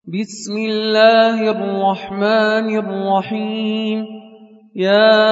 بسم الله الرحمن الرحيم. يا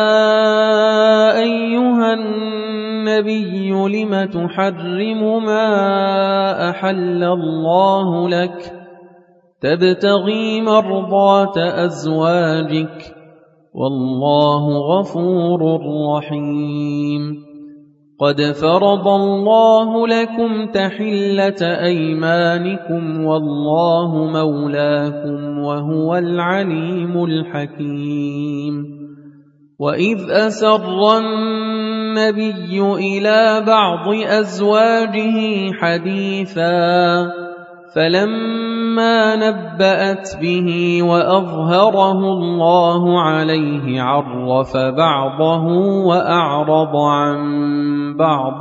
أيها النبي لم تحرم ما أحل الله لك تبتغي مرضات أزواجك والله غفور رحيم. قد فرض الله لكم تحلة أيمانكم والله مولاكم وهو العليم الحكيم. وإذ أسر النبي إلى بعض أزواجه حديثا فلما نبأت به وأظهره الله عليه عرف بعضه وأعرض عن بعض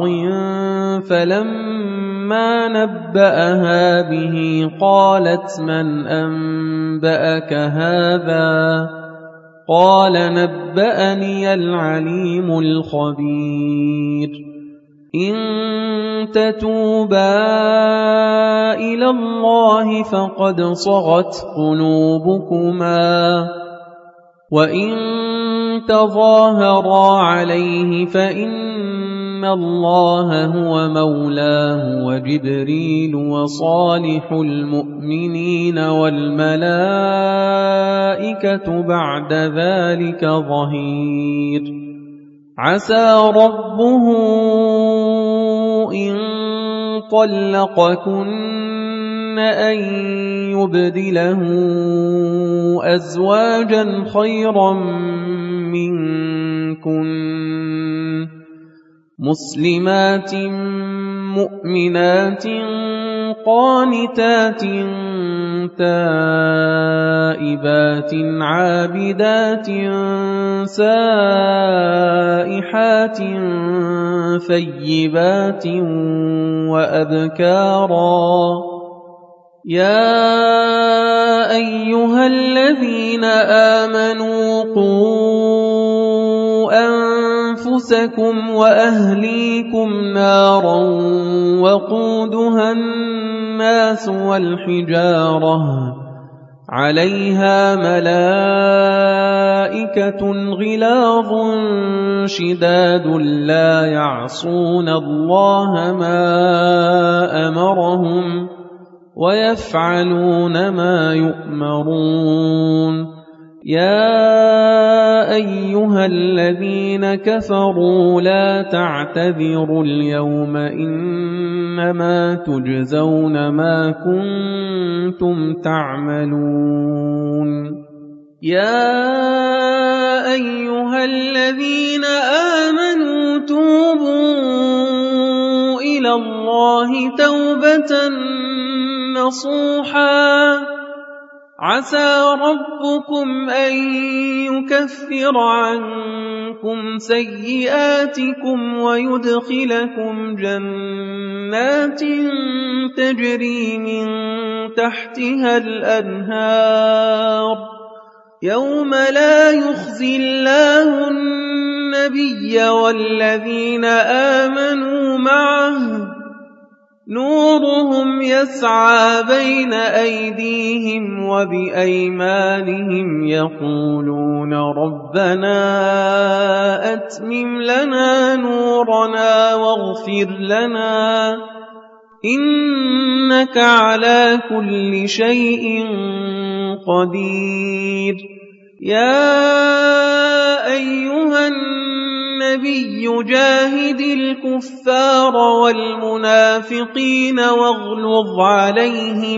فلما نبأها به قالت من أنبأك هذا قال نبأني العليم الخبير. إن تتوبا إلى الله فقد صغت قلوبكما وإن تظاهرا عليه فإن الله هو مولاه وجبريل وصالح المؤمنين والملائكة بعد ذلك ظهير. عسى ربه إن طلقكن أن يبدله أزواجا خيرا منكن مسلمات مؤمنات قانتات تائبات عابدات سائحات ثيبات وأبكارا. يا أيها الذين آمنوا قوا أنفسكم وأهليكم نارا وقودها الناس والحجارة عليها ملائكة غلاظ شداد لا يعصون الله ما أمرهم ويفعلون ما يؤمرون. يا أيها الذين كفروا لا تعتذروا اليوم إنما تجزون ما كنتم تعملون. يا أيها الذين آمنوا توبوا إلى الله توبة نصوحا عسى ربكم أن يكفر عنكم سيئاتكم ويدخلكم جنات تجري من تحتها الأنهار يوم لا يخزي الله النبي والذين آمنوا معه نورهم يسعى بين أيديهم وبأيمانهم يقولون ربنا أتمم لنا نورنا واغفر لنا إنك على كل شيء قدير. يا أيها النبي جاهد الكفار والمنافقين واغلظ عليهم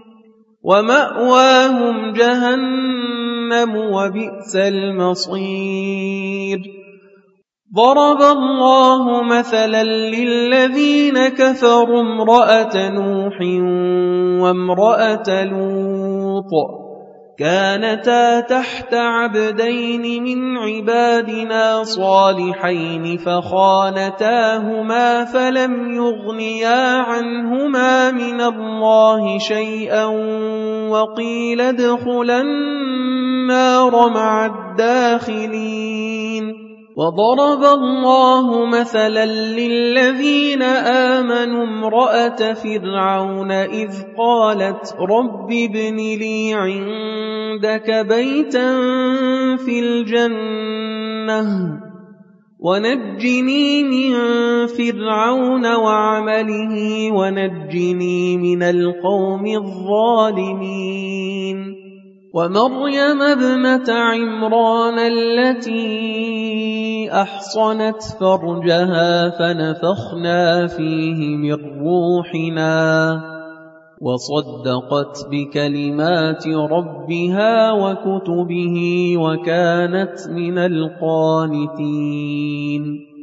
ومأواهم جهنم وبئس المصير. ضرب الله مثلا للذين كفروا امرأة نوح وامرأة لوط كانتا تحت عبدين من عبادنا صالحين فخانتاهما فلم يغنيا عنهما من الله شيئا وقيل ادخلا النار مع الداخلين. وضرب الله مثلا للذين آمنوا امرأة فرعون إذ قالت رب ابن لي عندك بيتا في الجنة ونجني من فرعون وعمله ونجني من القوم الظالمين ومريم ابنة عمران التي أحصنت فرجها فنفخنا فيه من روحنا وصدقت بكلمات ربها وكتبه وكانت من القانتين